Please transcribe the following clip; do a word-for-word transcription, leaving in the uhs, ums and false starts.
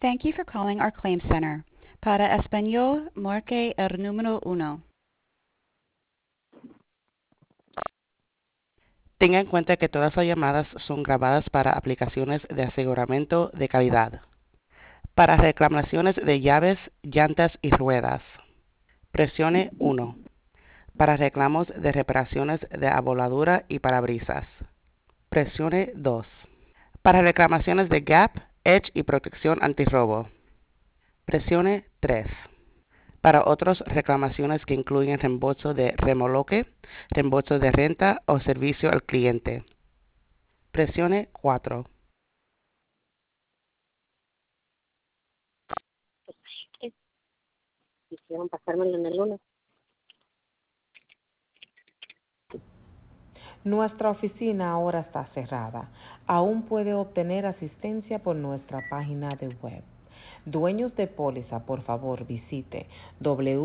Thank you for calling our claim center. Para español, marque el número uno. Tenga en cuenta que todas las llamadas son grabadas para aplicaciones de aseguramiento de calidad. Para reclamaciones de llaves, llantas y ruedas, presione uno. Para reclamos de reparaciones de aboladura y parabrisas, presione dos. Para reclamaciones de Gap, Edge y protección antirrobo, presione tres. Para otras reclamaciones que incluyen reembolso de remoloque, reembolso de renta o servicio al cliente, presione cuatro. Quisieron pasármelo en el uno. Nuestra oficina ahora está cerrada. Aún puede obtener asistencia por nuestra página de web. Dueños de póliza, por favor, visite w